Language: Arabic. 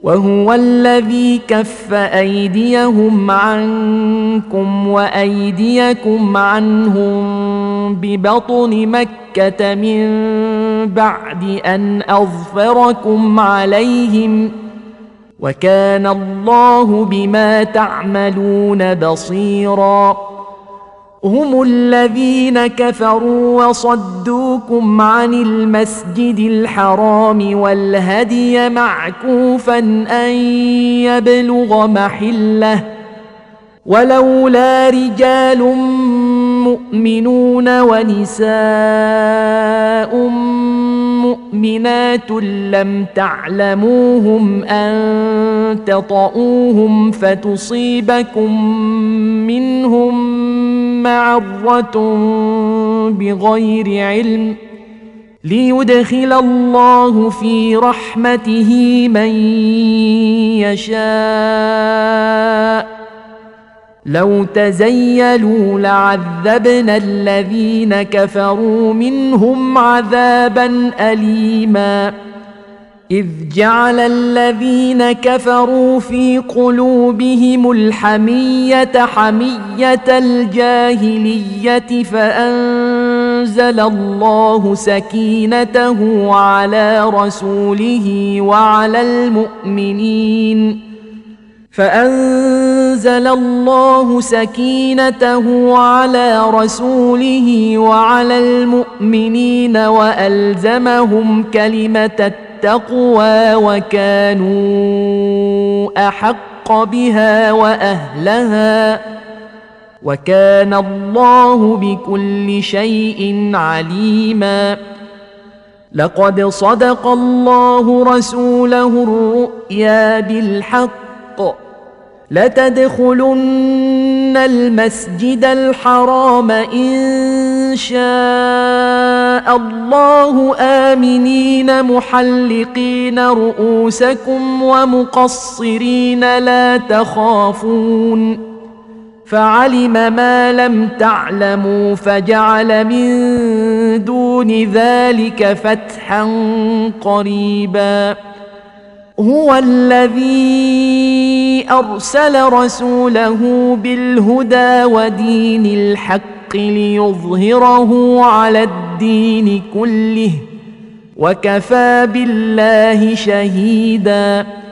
وهو الذي كف أيديهم عنكم وأيديكم عنهم ببطن مكة من بعد أن أظفركم عليهم وكان الله بما تعملون بصيرا هم الذين كفروا وصدوكم عن المسجد الحرام والهدي معكوفا أن يبلغ محله ولولا رجال مؤمنون ونساء مؤمنات لم تعلموهم أن تطؤوهم فتصيبكم منهم معرة بغير علم ليدخل الله في رحمته من يشاء لو تزيلوا لعذبنا الذين كفروا منهم عذابا أليما إذ جعل الذين كفروا في قلوبهم الحمية حمية الجاهلية فأنزل الله سكينته على رسوله وعلى المؤمنين وألزمهم كلمة التقوى وكانوا أحق بها وأهلها وكان الله بكل شيء عليما لقد صدق الله رسوله الرؤيا بالحق لتدخلن المسجد الحرام إن شاء الله آمنين محلقين رؤوسكم ومقصرين لا تخافون فعلم ما لم تعلموا فجعل من دون ذلك فتحا قريبا هو الذي أرسل رسوله بالهدى ودين الحق ليظهره على الدين كله وكفى بالله شهيدا